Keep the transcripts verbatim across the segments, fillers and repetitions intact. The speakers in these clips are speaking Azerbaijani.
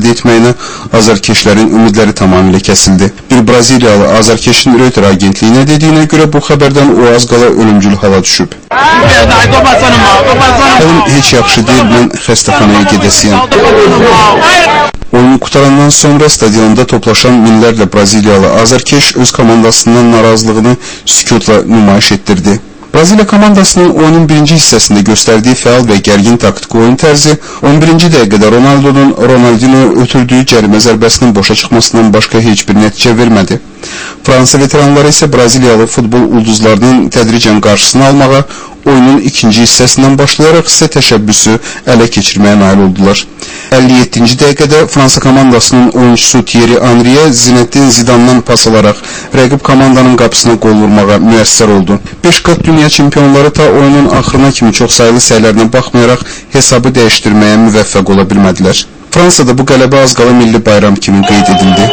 əldə etməyinə azarkeşlərin ümidləri tamamilə kəsildi. Bir Braziliyalı azarkeşin Reuters agentliyinə dediyinə görə bu xəbərdən o az qala ölümcül hala düşüb. Həlim heç yaxşı deyil, mən xəstəxanaya gedəsiyəm. Oyunu qutarandan sonra stadionda toplaşan minlərlə Braziliyalı azarkeş öz komandasından narazılığını sükutla nümayiş etdirdi. Braziliya komandasının oyunun birinci hissəsində göstərdiyi fəal və gərgin taktik oyun tərzi on birinci dəqiqədə Ronaldo'nun Ronaldinho ötürdüyü cərimə zərbəsinin boşa çıxmasından başqa heç bir nəticə vermədi. Fransa veteranları isə Braziliyalı futbol ulduzlarının tədricən qarşısını almağa, oyunun ikinci hissəsindən başlayaraq isə təşəbbüsü ələ keçirməyə nail oldular. əlli yeddinci dəqiqədə Fransa komandasının oyuncusu Thierry Henry'e Zinedine Zidane'dan pas alaraq rəqib komandanın qapısına qol vurmağa müəssər oldu. beş qat dünya çempionları ta oyunun axırına kimi çox sayılı səylərinə baxmayaraq hesabı dəyişdirməyə müvəffəq ola bilmədilər. Fransada bu qələbə az qala milli bayram kimi qeyd edildi.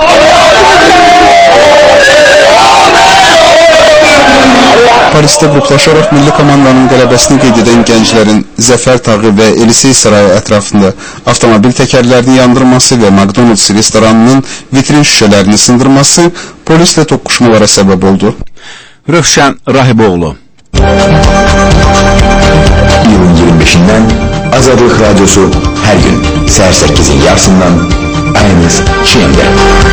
Parisdə qruplaşaraq milli komandanın qələbəsini qeyd edən gənclərin Zəfər tağı və Elisey sarayı ətrafında avtomobil təkərlərini yandırması və McDonald's restoranının vitrin şüşələrini sındırması polislə toqquşmalara səbəb oldu. Rövşən Rahiboğlu. iyulun iyirmi beşindən Azadlıq Radyosu hər gün səhər səkkizin yarısından ayınız Çiyəndə.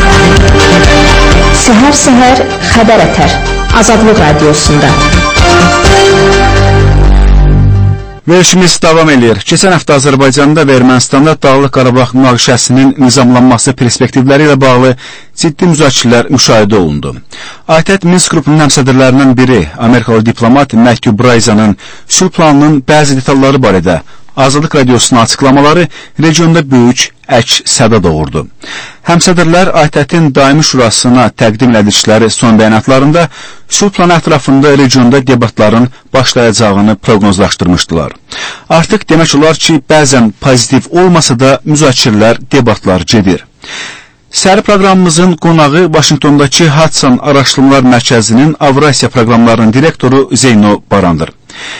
Səhər-səhər xəbər ətər Azadlıq Radyosunda. Verilişimiz davam edir. Keçən həftə Azərbaycanda və Ermənistanda Dağlıq Qarabağ münaqişəsinin nizamlanması perspektivləri ilə bağlı ciddi müzakirələr müşahidə olundu. A T Ə Minsk qrupunun həmsədrlərindən biri, Amerikalı diplomat Matthew Bryzanın sülh planının bəzi detalları barədə Azadlıq Radiosuna açıqlamaları regionda böyük əks səda doğurdu. Həmsədrlər A T Ə-in daimi şurasına təqdim edildikləri son bəyanatlarında sülh planı ətrafında regionda debatların başlayacağını proqnozlaşdırmışdılar. Artıq demək olar ki, bəzən pozitiv olmasa da müzakirələr, debatlar gedir. Səhər proqramımızın qonağı Vaşinqtondakı Hudson Araşdırmalar Mərkəzinin Avrasiya proqramlarının direktoru Zeyno Barandır.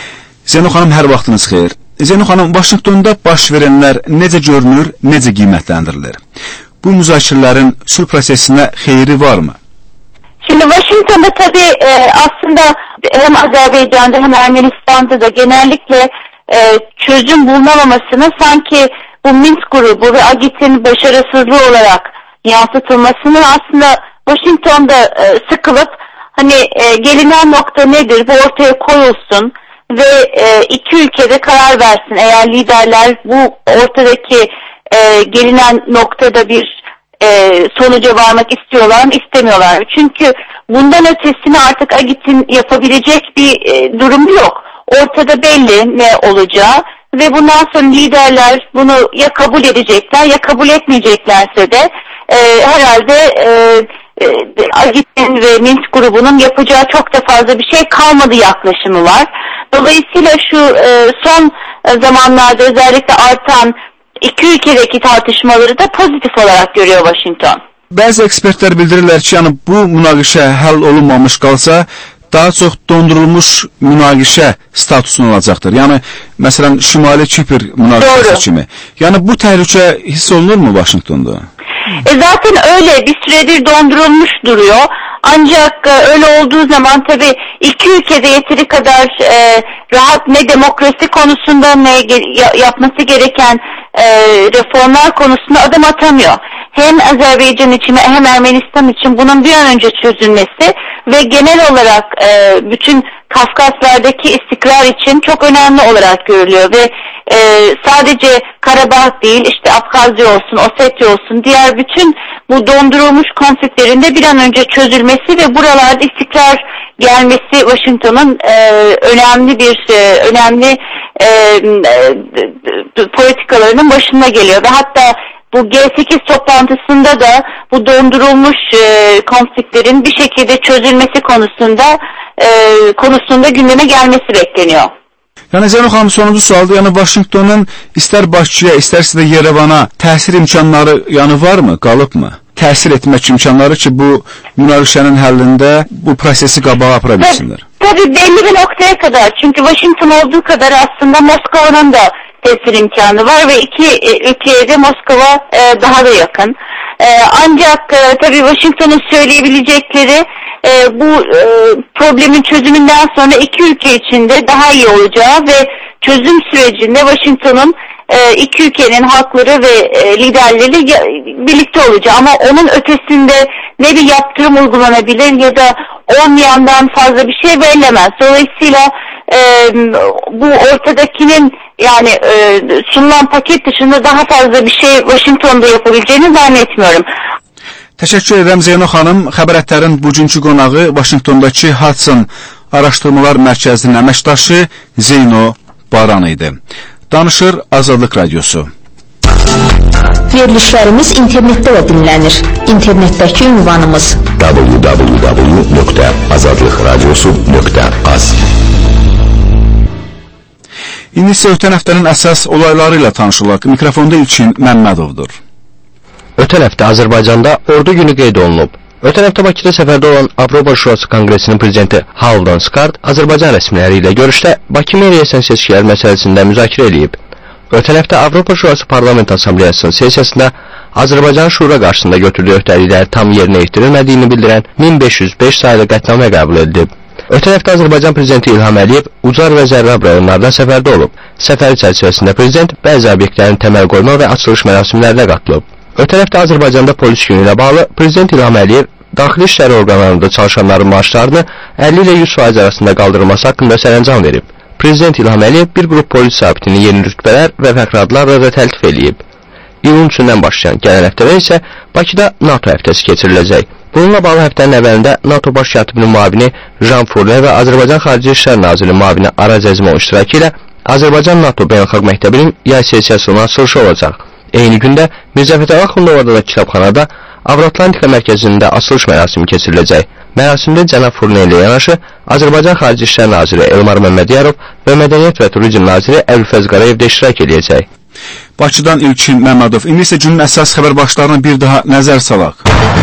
Zeyno xanım, hər vaxtınız xeyir. Zeyno xanım, Vaşinqtonda baş verənlər necə görünür, necə qiymətləndirilir? Bu müzakirələrin sülh prosesinə xeyri varmı? Şimdi Washington'da tabii e, aslında hem Azerbaycan'da hem Ermenistan'da da genellikle e, çözüm bulunamamasını sanki bu Minsk grubu ve A G İ T'in başarısızlığı olarak yansıtılmasının aslında Washington'da e, sıkılıp hani e, gelinen nokta nedir bu ortaya koyulsun ve e, iki ülkede karar versin eğer liderler bu ortadaki e, gelinen noktada bir e, sonuca varmak istiyorlar mı istemiyorlar mı? Çünkü bundan ötesini artık A G İ T'in yapabilecek bir e, durumu yok. Ortada belli ne olacağı ve bundan sonra liderler bunu ya kabul edecekler ya kabul etmeyeceklerse de e, herhalde e, e, A G İ T'in ve Minsk grubunun yapacağı çok da fazla bir şey kalmadı yaklaşımı var. Dolayısıyla şu e, son zamanlarda özellikle artan iki ülkedeki tartışmaları da pozitif olarak görüyor Washington. Bəzi ekspertlər bildirirlər ki, yəni bu münaqişə həll olunmamış qalsa, daha çox dondurulmuş münaqişə statusunu alacaqdır. Yəni, məsələn, Şimali Kipr münaqişəsi kimi. Yəni, bu təhlükə hiss olunur mu Washington'da? E zaten öyle bir süredir dondurulmuş duruyor. Ancak e, öyle olduğu zaman tabii iki ülkede yeteri kadar e, rahat ne demokrasi konusunda ne ge- yapması gereken e, reformlar konusunda adım atamıyor. Hem Azerbaycan için hem Ermenistan için bunun bir an önce çözülmesi ve genel olarak e, bütün Kafkaslardaki istikrar için çok önemli olarak görülüyor ve e, sadece Karabağ değil işte Abkhazya olsun, Osetya olsun diğer bütün bu dondurulmuş konfliklerinde bir an önce çözülmesi ve buralarda istikrar gelmesi Washington'un e, önemli bir e, önemli e, e, politikalarının başına geliyor ve hatta bu G sekiz toplantısında da bu dondurulmuş e, konfliklerin bir şekilde çözülmesi konusunda e, konusunda gündeme gelmesi bekleniyor. Yəni Zeyno xanım, sonuncu sualda, yəni Vaşinqtonun istər Bakıya, istərsə də Yerevana təsir imkanları yəni varmı, qalıbmı? Təsir etmək imkanları ki, bu münaqişənin həllində bu prosesi qabağa apara bilsinlər. Tabii belli bir noktaya kadar. Çünkü Washington olduğu kadar aslında Moskova'nın da tesir imkanı var ve iki e, ülkeye de Moskova e, daha da yakın. E, ancak e, tabii Washington'un söyleyebilecekleri e, bu e, problemin çözümünden sonra iki ülke için de daha iyi olacağı ve çözüm sürecinde Washington'un e, iki ülkenin halkları ve e, liderleri ya, birlikte olacağı, ama onun ötesinde ne bir yaptırım uygulanabilir ya da olmayandan fazla bir şey verilemez. Dolayısıyla e, bu ortadakinin yani e, sunulan paket dışında daha fazla bir şey Washington'da yapabileceğini zannetmiyorum. Təşəkkür edirəm Zeyno xanım. Xəbərətlərin bugünkü qonağı Washingtondakı Hudson Araşdırmalar Mərkəzinin əməkdaşı Zeyno Baran idi. Danışır Azadlıq Radyosu. Verilişlərimiz internetdə də dinlənir. İnternetdəki ünvanımız w w w nokta azadlıq radyosu nokta az. İndi isə ötən həftənin əsas olayları ilə tanışılaq. Mikrofonda İlkin Məmmədovdur. Ötən həftə Azərbaycanda Ordu günü qeyd olunub. Ötən həftə Bakıda səfərdə olan Avropa Şurası Konqresinin prezidenti Haldan Skart Azərbaycan rəsmiləri ilə görüşdə Bakı meriyəsən seçkiləri məsələsində müzakirə edib. Ötən həftə Avropa Şurası Parlament Assambleyasının sessiyasında Azərbaycan Şura qarşısında götürdüyü öhdəlikləri tam yerinə yetirilmədiyini bildirən min beş yüz beş sayılı qətnamə qəbul edilib. Ötən həftə Azərbaycan prezidenti İlham Əliyev Ucar və Zərrab rayonlardan səfərdə olub. Səfəri çərçivəsində prezident bəzi obyektlərin təməl qoyma və açılış mərasimlərinə qatılıb. Ötən həftə Azərbaycanda polis günü ilə bağlı prezident İlham Əliyev daxili işləri orqanlarında çalışanların maaşlarını əlli ilə yüz faiz arasında qaldırılması haqqında sərəncam verib. Prezident İlham Əliyev bir qrup polis zabitini yeni rütbələr və fəxradlarla da təltif eləyib. İyun üçündən başlayan gələn həftədə isə Bakıda NATO həftəsi keçiriləcək. Bununla bağlı həftənin əvvəlində NATO baş katibinin müavini Jan Furler və Azərbaycan Xarici İşlər Nazirinin müavini Araz Əzimov iştirakı ilə Azərbaycan NATO Beynəlxalq Məktəbinin yay sessiyasının açılışı olacaq. Eyni gündə Mirzə Fətəli Axundovada da kitabxanada Avroatlantika mərkəzində açılış mərasimi keçiriləcək. Mərasimdə cənab Furler ilə yanaşı Azərbaycan Xarici İşlər Naziri Elmar Məmmədiyarov və Mədəniyyət və Turizm Naziri Əbülfəz Qarayev də iştirak edəcək. Bakıdan İlkin Məmmədov. İndi isə günün əsas xəbər başlarına bir daha nəzər salaq.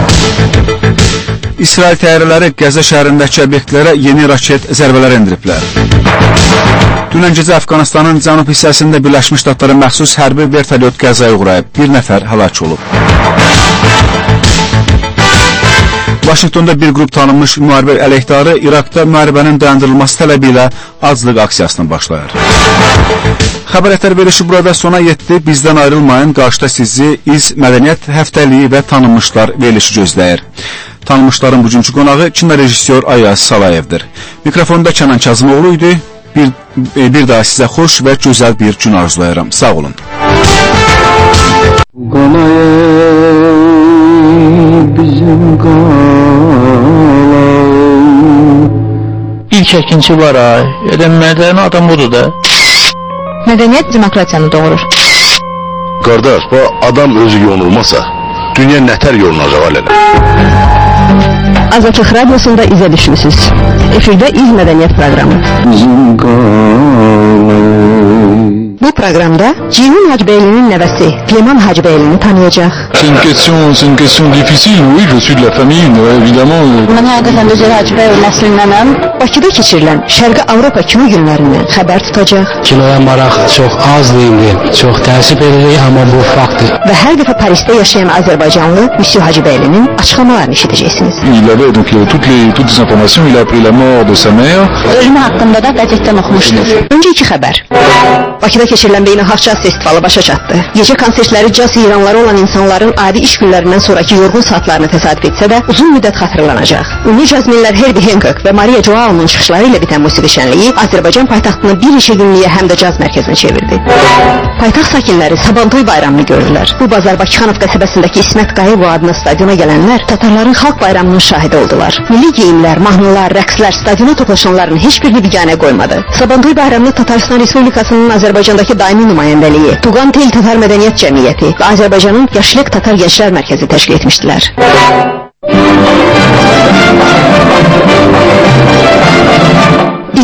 İsrail təyyarələri Qəzza şəhərindəki obyektlərə yeni raket zərbələr endiriblər. Dünən gecə Əfqanistanın cənub hissəsində Birləşmiş Ştatlara məxsus hərbi vertolyot qəzaya uğrayıb. Bir nəfər həlak olub. Vaşinqtonda bir qrup tanınmış müharibə əleyhdarı İraqda müharibənin dayandırılması tələbi ilə aclıq aksiyasına başlayır. Xəbərətlər verilişi burada sona yetdi. Bizdən ayrılmayın. Qarşıda sizi İz Mədəniyyət Həftəliyi və Tanınmışlar verilişi gözləyir. Tanınmışların bugünkü qonağı kino rejissor Ayaz Salayevdir. Mikrofonda Kənan Kazımoğlu idi. Bir, bir daha sizə xoş və gözəl bir gün arzulayıram. Sağ olun. Bizim İlk əkinci var ay. Elə mədəni adam budur da. Mədəniyyət demokratiyanı doğurur. Qardaş, bu adam özü yonulmasa, dünya nətər yolunacaq alələ? Azadlıq Radyosunda izə düşmüsünüz. Efirdə İz Mədəniyyət proqramı. Bu proqramda Ceyhun Hacıbəylinin nəvəsi Fleman Hacıbəylini tanıyacaq. C'est une question, c'est une question difficile. Oui, je suis de la famille, évidemment. Mən həqiqətən də Ceyhun Hacıbəyli nəslindənəm. Bakıda keçirilən Şərqi Avropa kino günlərindən xəbər tutacaq. Kinoya maraq çox azdır indi. Çox təəssüf edirik, amma bu faktdır. Və hər dəfə Parisdə yaşayan Azərbaycanlı Müsyo Hacıbəylinin açıqlamalarını eşidəcəksiniz. Il avait donc toutes les toutes les informations, il a appris la mort de sa mère. Ölümü haqqında da qəzetdən oxumuşdur. Öncə iki xəbər. Bakıda keçirilən Beynəlxalq Caz Festivalı başa çatdı. Gecə konsertləri caz heyranları olan insanların adi iş günlərindən sonraki yorğun saatlarını təsadüf etsə də uzun müddət xatırlanacaq. Ünlü cazmenlər Herbie Hancock və Maria Joao'nun çıxışları ilə bitən musiqi şənliyi Azərbaycan paytaxtını bir neçə günlük həm də caz mərkəzinə çevirdi. Paytaxt sakinləri Sabantoy bayramını gördülər. Bu bazar Bakıxanov qəsəbəsindəki İsmət Qayıbov adına stadiona gələnlər Tatarların xalq bayramının şahidi oldular. Milli geyimlər, mahnılar, rəqslər stadiona toplaşanların heç birini biganə qoymadı. Sabantoy bayramını Tataristan Respublikasının Azərbaycandakı daimi nümayəndəliyi, Tuğan Tel Tatar Mədəniyyət Cəmiyyəti və Azərbaycanın Yaşlıq Tatar Gənclər Mərkəzi təşkil etmişdilər.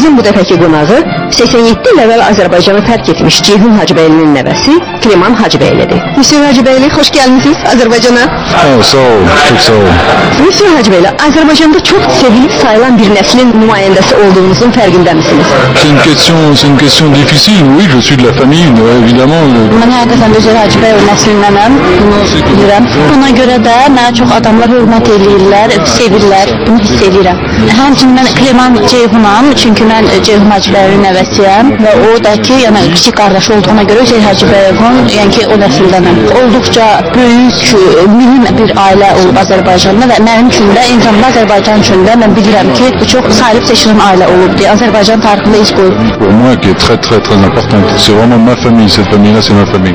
Bizim bu dəfəki qonağı səksən yeddi il əvvəl Azərbaycanı tərk etmiş Ceyhun Hacıbəylinin nəvəsi Kliman Hacıbəylidir. Müsyo Hacıbəyli, xoş gəlmisiniz Azərbaycana. Oh, sağ ol, çok sağ ol. Müsyo Hacıbəyli, Azərbaycanda çox sevilib sayılan bir nəslin nümayəndəsi olduğunuzun fərqində misiniz? C'est une question, c'est une question difficile. Oui, je suis de la famille, évidemment. Mən həqiqətən Müsyo Hacıbəyli nəslindənəm, bunu bilirəm. Buna görə də mənə çox adamlar hörmət edirlər, sevirlər, bunu hiss edirəm. Həmçinin mən Kliman Ceyhunam, çünki mən Ceyhun Hacıbəylinin nəvəsiyəm və o da ki, yəni kiçik qardaşı olduğuna görə Ceyhun Hacıbəylinin, yəni ki, o nəsildənəm. Olduqca böyük, mühüm bir ailə olub Azərbaycanda və mənim üçün də, insanlar Azərbaycan üçün də mən bilirəm ki, bu çox sayılıb seçilən ailə olub deyə Azərbaycan tarixində iz qoyub. Pour moi, qui est très très très importante. C'est vraiment ma famille, cette famille-là, c'est ma famille.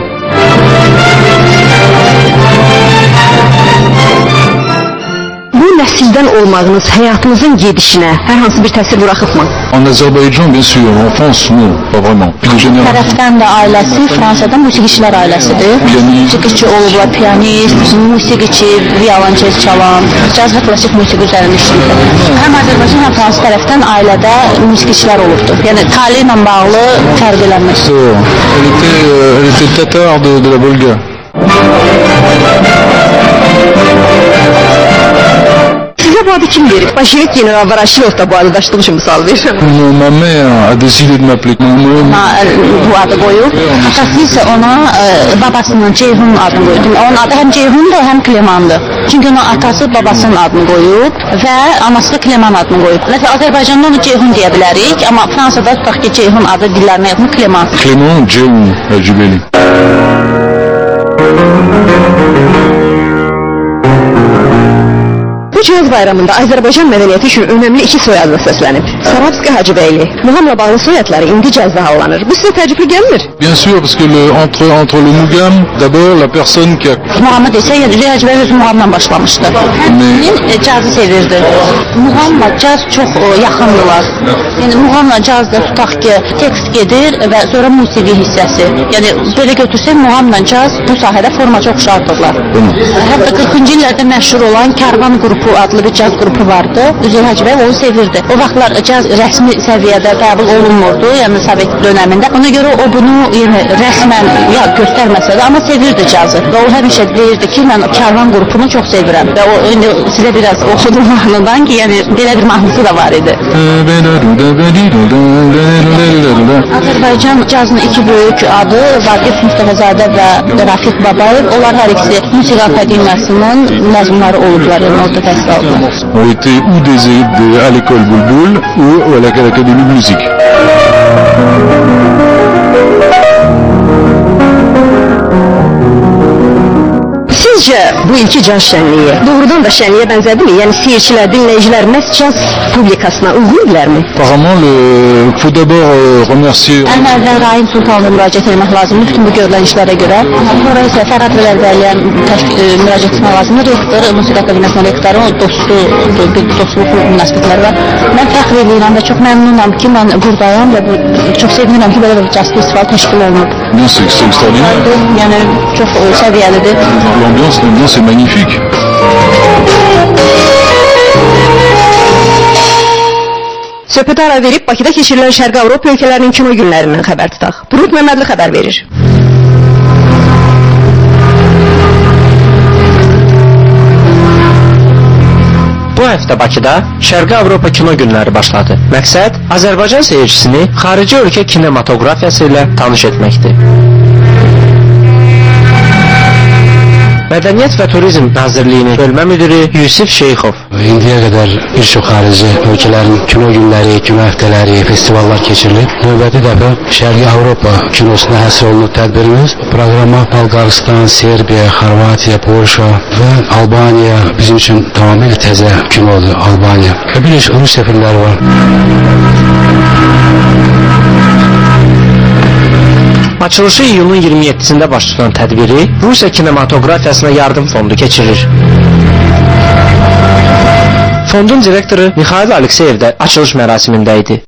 Bu nəsildən olmağınız həyatınızın gedişinə hər hansı bir təsir buraxıbmı? En Azerbaïdjan, bien sûr. En France, non, pas vraiment. Puis de général. Tərəfdən də ailəsi Fransada musiqiçilər ailəsidir. Musiqiçi olublar, piyanist, musiqiçi, violonçel çalan, caz və klassik musiqi üzərində işləyirlər. Həm Azərbaycan, həm Fransa tərəfdən ailədə musiqiçilər olubdur. Yəni tali ilə bağlı fərq eləmir. Elle était, euh, elle était tatar de, de la Volga. Sizə bu adı kim verib? Başevik general Varashilov da bu adı daşıdığım misal verir. Ma mère a décidé de m'appeler. Ona bu adı qoyub. Atası isə ona e, babasının Ceyhun adını qoyub. Onun adı həm Ceyhundur, həm Klimandır. Çünki onun atası babasının adını qoyub və anası da Kliman adını qoyub. Məsələn, Azərbaycanda onu Ceyhun deyə bilərik, amma Fransada tutaq ki, Ceyhun adı dillərinə yaxın Kliman. Clément Ceyhun Hacıbəyli. Bu cihaz bayramında Azərbaycan mədəniyyəti üçün önəmli iki soyadla səslənib. Sarabski Hacıbəyli. Muğamla bağlı soyadları indi cəzdə hallanır. Bu sizə təəccüblü gəlmir? Bien sûr, parce que le, entre, entre le Mougam, d'abord la personne qui a... Muğamı desə, yəni Ceyhun Hacıbəyli öz muğamla başlamışdı. Həmin e, cazı sevirdi. Muğamla caz çox e, yaxındılar. Yəni muğamla cazda tutaq ki, tekst gedir və sonra musiqi hissəsi. Yəni belə götürsək, muğamla caz bu sahədə formaca oxşardırlar. Hətta qırxıncı illərdə məşhur olan Karvan qrupu adlı bir caz qrupu vardı. Ceyhun Hacıbəyli onu sevirdi. O vaxtlar caz rəsmi səviyyədə qəbul olunmurdu, yəni Sovet dönəmində. Ona görə o bunu yəni, rəsmən ya, göstərməsə də, amma sevirdi cazı. Və o həmişə deyirdi ki, mən Karvan qrupunu çox sevirəm. Və o indi sizə biraz oxudum mahnıdan ki, yəni belə bir mahnısı da var idi. Azərbaycan cazının iki böyük adı Vaqif Mustafazadə və Rafiq Babayev. Onlar hər ikisi Musiqi Akademiyasının məzunları olublar, yəni orada təhsil aldılar. ont été ou des, des, à l'école Boulboul ou à l'Académie de musique. Sizcə bu ilki caz şənliyi doğrudan da şənliyə bənzədirmi? Yəni seyircilər, dinləyicilər məhz caz publikasına uyğundularmı? Apparemment, il faut d'abord euh, remercier... Ən əvvəl Rahim Sultanova müraciət etmək lazımdır bütün bu görülən işlərə görə. Sonra isə Fərhad Vəliəliyə müraciət etmək lazımdır. Rektor, Musiqi Akademiyasının rektoru, dostu, bir dostluq münasibətləri var. Mən fəxr edirəm və çox məmnunam ki, mən buradayam və bu, çox sevinirəm ki, belə bir caz festival təşkil olunub. Bien, c'est extraordinaire. Yəni çox səviyyəlidir. L'ambiance, l'ambiance est magnifique. Söhbətə ara verib Bakıda keçirilən Şərqi Avropa ölkələrinin kino günlərindən xəbər tutaq. Burud Məmmədli xəbər verir. Bu həftə Bakıda Şərqi Avropa kino günləri başladı. Məqsəd Azərbaycan seyircisini xarici ölkə kinematografiyası ilə tanış etməkdir. Mədəniyyət və Turizm Nazirliyinin bölmə müdiri Yusif Şeyxov. İndiyə qədər bir çox xarici ölkələrin kino günləri, kino həftələri, festivallar keçirilib. Növbəti dəfə Şərqi Avropa kinosuna həsr olunub tədbirimiz. Proqrama Bolqarıstan, Serbiya, Xorvatiya, Polşa və Albaniya bizim üçün tamamilə təzə kinodur, Albaniya. Və bir neçə Rusiya filmləri var. Açılışı iyunun iyirmi yeddisində baş tutan tədbiri Rusiya kinematografiyasına yardım fondu keçirir. Fondun direktoru Mikhail Alekseyev də açılış mərasimində idi.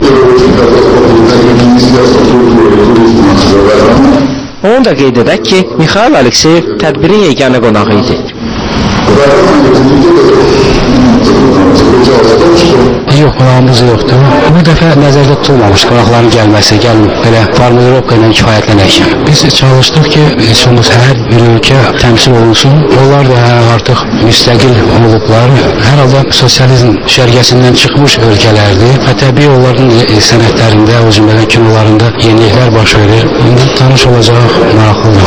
Onu da qeyd edək ki, Mikhail Alekseyev tədbirin yeganə qonağı idi. Yox, qulağımız yoxdur. Bu dəfə nəzərdə tutulmamış qulaqların gəlməsi, gəlməyib belə formulirovka ilə kifayətlənək. Biz çalışdıq ki, heç olmaz hər bir ölkə təmsil olunsun. Onlar da artıq müstəqil olublar. Hər halda sosializm şərgəsindən çıxmış ölkələrdir və təbii onların sənətlərində, o cümlədən kinolarında yeniliklər baş verir. İndi tanış olacaq, maraqlıdır.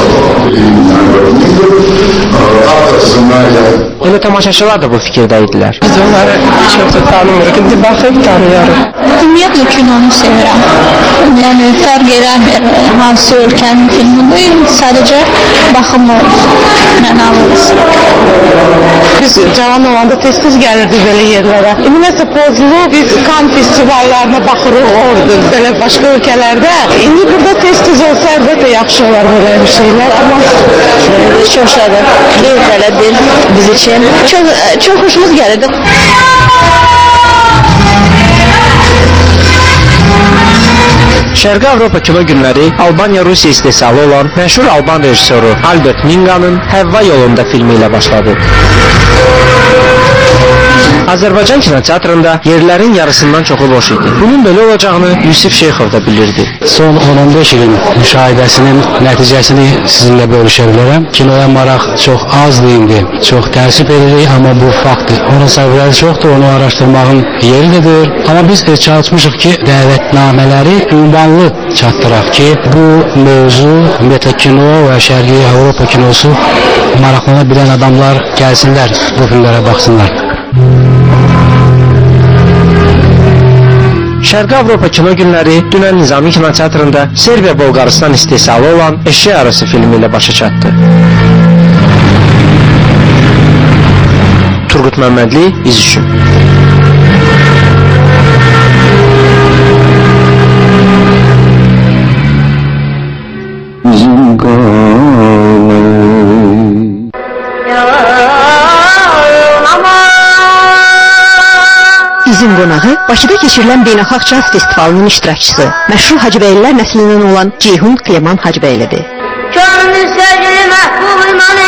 Elə tamaşaçılar da bu fikirdə idilər. Biz onları çox da tanımırıq, indi baxıb tanıyarıq. Ümumiyyətlə kinonu sevirəm. Yəni fərq eləmir hansı ölkənin filmidir, sadəcə baxımı mənalıdır. Biz cavan olanda tez-tez gəlirdik belə yerlərə. Ümumiyyətlə pozulu biz Kan festivallarına baxırıq orada, belə başqa ölkələrdə. İndi burada tez-tez olsa əlbəttə yaxşı olar belə bir şeylər, amma Çox şadır, keyiflədir biz üçün. Çox, çox xoşumuz gəlirdi. Şərqi Avropa kino günləri Albaniya-Rusiya istehsalı olan məşhur Alban rejissoru Albert Minga'nın Həvva yolunda filmi ilə başladı. Azərbaycan kinoteatrında yerlərin yarısından çoxu boş idi. Bunun belə olacağını Yusif Şeyxov da bilirdi. Son on on beş ilin müşahidəsinin nəticəsini sizinlə bölüşə bilərəm. Kinoya maraq çox azdı indi. Çox təəssüf edirik, amma bu faktdır. Onun səbəbləri çoxdur, onu araşdırmağın yeridir. Amma biz de çalışmışıq ki, dəvətnamələri ünvanlı çatdıraq ki, bu mövzu meta kino və Şərqi Avropa kinosu maraqlana bilən adamlar gəlsinlər, bu filmlərə baxsınlar. Şərqi Avropa kino günləri dünən Nizami Kinoteatrında Serbiya-Bolqarıstan istehsalı olan Eşya Arası filmi ilə başa çatdı. Turgut Məmmədli, İz üçün. İzin qonağı Bakıda keçirilən Beynəlxalq Caz Festivalının iştirakçısı, məşhur Hacıbəylilər nəslindən olan Ceyhun Kleman Hacıbəylidir. Könlü sevgili məhbub imanı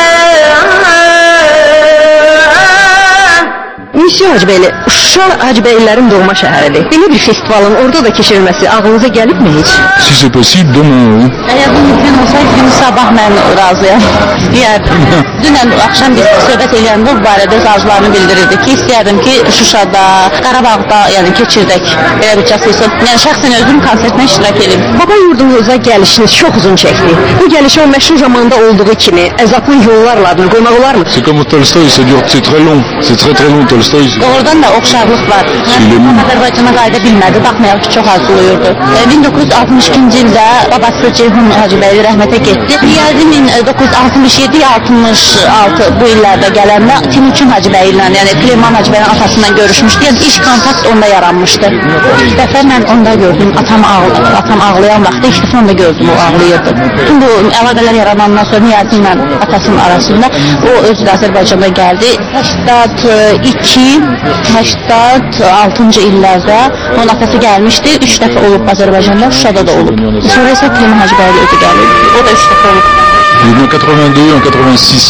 Müsyo Hacıbəyli, Şuşa Hacıbəylilərin doğma şəhəridir. Belə bir festivalın orada da keçirilməsi ağlınıza gəlibmi heç? Si c'est possible, demain, oui. Əgər bu mümkün olsaydı, gün sabah mən razıyam. İstəyərdim. Dünən axşam biz söhbət eləyəndə bu barədə arzularını bildirirdik ki, istəyərdim ki, Şuşada, Qarabağda, yəni keçirdək belə bir çası. Yəni şəxsən özüm konsertlə iştirak edeyim. Baba yurdunuza gəlişiniz çox uzun çəkdi. Bu gəlişə o məşhur zamanda olduğu kimi əzablı yollarla adını qoymaq olarmı? C'est comme Tolstoy, c'est dur, c'est très long. C'est très très long, Tolstoy. Doğrudan da oxşarlıq var. Yəni, Azərbaycana qayıda bilmədi, baxmayaraq ki, çox arzuluyurdu. bin doqquz yüz altmış ikinci ildə babası Ceyhun Hacıbəyli rəhmətə getdi. Gəldi min doqquz yüz altmış yeddi altmış altı bu illərdə gələndə Timuçin Hacıbəyli ilə, yəni Kleman Hacıbəylinin atasından görüşmüşdü. Yəni iş kontakt onda yaranmışdı. İlk dəfə mən onda gördüm, atam, ağl atam ağlayan vaxtda ilk dəfə onda gördüm, o ağlayırdı. Bütün bu əlaqələr yaranandan sonra Niyazi ilə atasının arasında o özü də Azərbaycanda gəldi. səksən iki səksən altıncı illərdə onun atası gəlmişdi. Üç dəfə olub Azərbaycanda, Şuşada da olub. Sonra isə Kleman Hacıbəyli özü gəlib. O da üç dəfə olub. En quatre-vingt-deux, en quatre-vingt-six.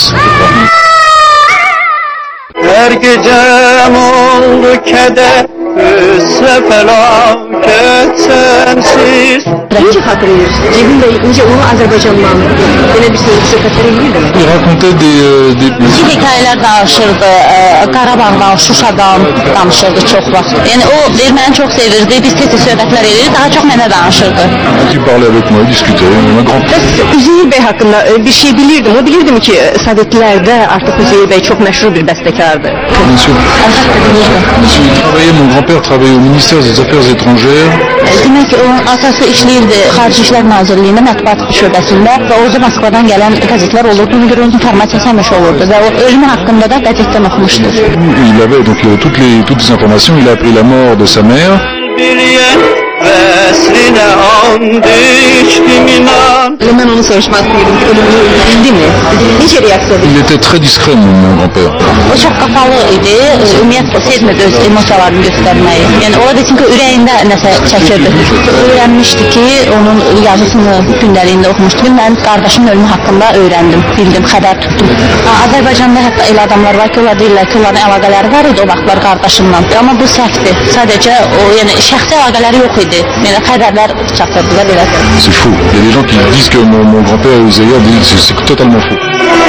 Her gecem oldu keder, üsse felaket sensiz. Necə xatırlayırsınız? Ceyhun Bey, necə onu Azərbaycandan belə bir söhbətlər edirdi mi? Il racontait des... des... İki hekayələr danışırdı, Qarabağdan, Şuşadan danışırdı çox vaxt. Yəni o məni çox sevirdi, biz tez-tez söhbətlər edirdik, daha çox mənə danışırdı. Il parlait avec moi, il discutait, ma grand... Bəs Üzeyir Bey haqqında bir şey bilirdim. O bilirdim ki, Sovetlərdə artıq Üzeyir Bey çox məşhur bir bəstəkardır. Bien sûr. Il travaillait, mon grand-père travaillait au ministère des Affaires étrangères. Demək ki, onun atası işləyirdi Xarici İşlər Nazirliyində, mətbuat şöbəsində və orada Moskvadan gələn qəzetlər olurdu. Buna görə onun informasiyası həmişə olurdu və o ölümü haqqında da qəzetdən oxumuşdur. Il avait donc toutes les, toutes les informations, il a appris la mort de sa mère. Vesline and içtim inan. Ben onu soruşmak istedim. Ölümünü bildi mi? Necə reaksiya edildi? Il était très discret, mon, mon grand-père. O çox qapalı idi. Ümumiyyətlə sevmirdi öz emosiyalarını göstərməyi. Yəni ola desin ki, ürəyində nəsə çəkirdi. Öyrənmişdi ki, onun yazısını gündəliyində oxumuşdum. Mən qardaşımın ölümü haqqında öyrəndim, bildim, xəbər tutdum. Azərbaycanda hətta elə adamlar var ki, onlar deyirlər ki, onların əlaqələri var idi o vaxtlar qardaşımla. Amma bu səhvdir. Sadəcə o, yəni şəxsi əlaqələri yox idi. Yəni xəbərlər çatdırdılar belə. C'est faux. Il y a des gens qui disent que mon, mon grand-père est Zaïre, c'est totalement faux.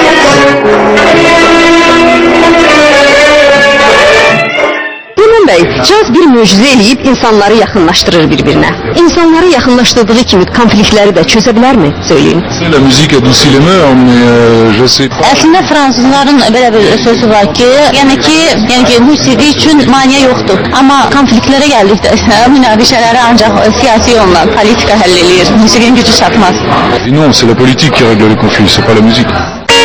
Burhan bəy, caz bir möcüzə eləyib insanları yaxınlaşdırır bir-birinə. İnsanları yaxınlaşdırdığı kimi konfliktləri də çözə bilərmi? Söyləyin. La musique adoucit les mœurs, mais euh, je sais pas. Əslində fransızların belə bir sözü var ki, yəni ki, yəni ki, musiqi üçün maneə yoxdur. Amma konfliktlərə gəldikdə münaqişələri ancaq siyasi yolla, politika həll eləyir. Musiqinin gücü çatmaz. Et non, c'est la politique qui règle les conflits, c'est pas la musique.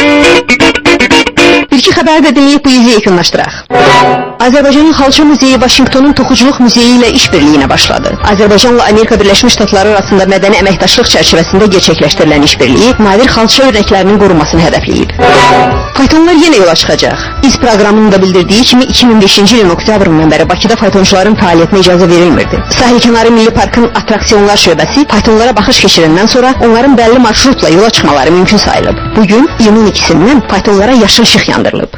Bir-iki xəbəri də dinləyib bu izi yekunlaşdıraq. Azərbaycanın Xalça Muzeyi Vaşinqtonun Toxuculuq Muzeyi ilə işbirliyinə başladı. Azərbaycanla Amerika Birləşmiş Ştatları arasında mədəni əməkdaşlıq çərçivəsində gerçəkləşdirilən işbirliyi nadir xalça örnəklərinin qorunmasını hədəfləyib. Faytonlar yenə yola çıxacaq. İz proqramının da bildirdiyi kimi iki min beşinci ilin oktyabrından bəri Bakıda faytonçuların fəaliyyətinə icazə verilmirdi. Sahilkənarı Milli Parkın Attraksiyonlar şöbəsi faytonlara baxış keçirəndən sonra onların bəlli marşrutla yola çıxmaları mümkün sayılıb. Bugün iyunun ikisindən faytonlara yaşıl işıq yandırılıb.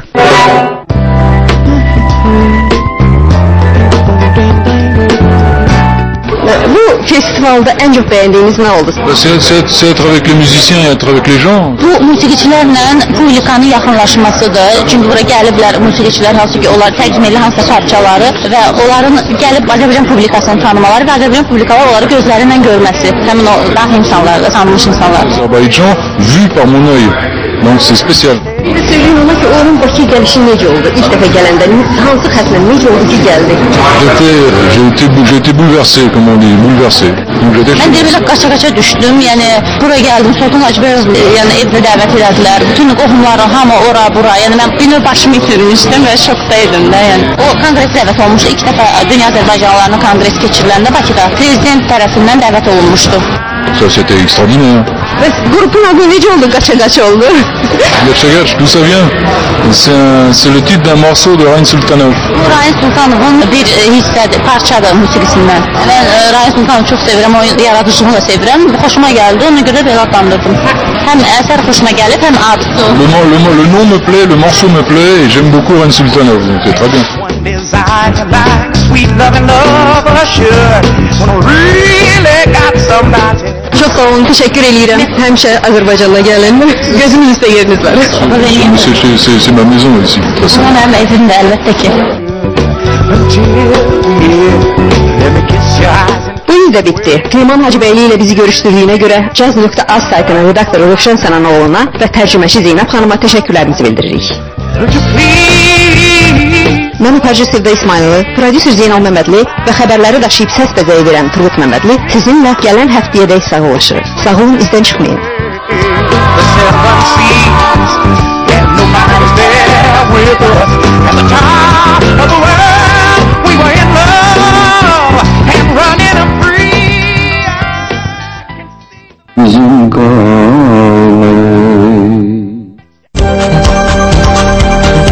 Bu festivalda ən çox bəyəndiyiniz nə oldu? C'est être avec les musiciens et être avec les gens. Bu musiqiçilərlə publikanın yaxınlaşmasıdır. Çünki bura gəliblər musiqiçilər, hansı ki, onlar təqdim edən hansısa parçaları və onların gəlib Azərbaycan publikasını tanımaları və Azərbaycan publikaları onları gözlərindən görməsi. Həmin o dahi insanlar, tanınmış insanlar. Azerbaïdjan vu par mon œil. Donc c'est spécial. Bir də söyləyin ona ki, onun Bakıya gəlişi necə oldu? İlk dəfə gələndə hansı xətlə necə oldu ki, gəldi? J'ai été bouleversé, comme on dit, bouleversé. Mən də belə qaça-qaça düşdüm. Yəni bura gəldim, Sultan Hacıbəyov yəni evdə dəvət elədilər. Bütün qohumları hamı ora, bura. Yəni mən bir növ başımı itirmişdim və şokdaydım da. Yəni o konqres dəvət olmuşdu. İlk dəfə Dünya Azərbaycanlılarının konqresi keçiriləndə Bakıda prezident tərəfindən dəvət olunmuşdu. Ça c'était extraordinaire. Bəs qrupun adı necə oldu? Qaça-qaça oldu. Qaça-qaç, d'où ça vient? C'est le titre d'un morceau de Rain Sultanov. Rain Sultanovun bir hissədir, parçadır musiqisindən. Mən Rain Sultanovu çox sevirəm, o yaradıcılığını da sevirəm. Xoşuma gəldi, ona görə belə adlandırdım. Həm əsər xoşuma gəlib, həm adı. Le, le, le nom me plaît, le morceau me plaît et j'aime beaucoup Rain Sultanov, donc c'est très bien. Çox sağ olun, təşəkkür eləyirəm. Həmişə Azərbaycanla gəlin. Gözümün üstə yeriniz var. C'est ma maison ici. Mənim evimdə əlbəttə ki. Bu il də bitdi. Teğman Hacıbəyli ilə bizi görüşdürdüyünə görə caz nöqtə az saytının redaktoru Rövşən Sənanoğlu'na və tərcüməçi Zeynəb xanıma təşəkkürlərimizi bildiririk. Mən müpərci Sevda İsmayılı, prodüser Zeynal Məmmədli və xəbərləri daşıyıb səs bəzəyi verən Turgut Məmmədli sizinlə gələn həftəyədək sağollaşırıq. Sağ olun, izdən çıxmayın.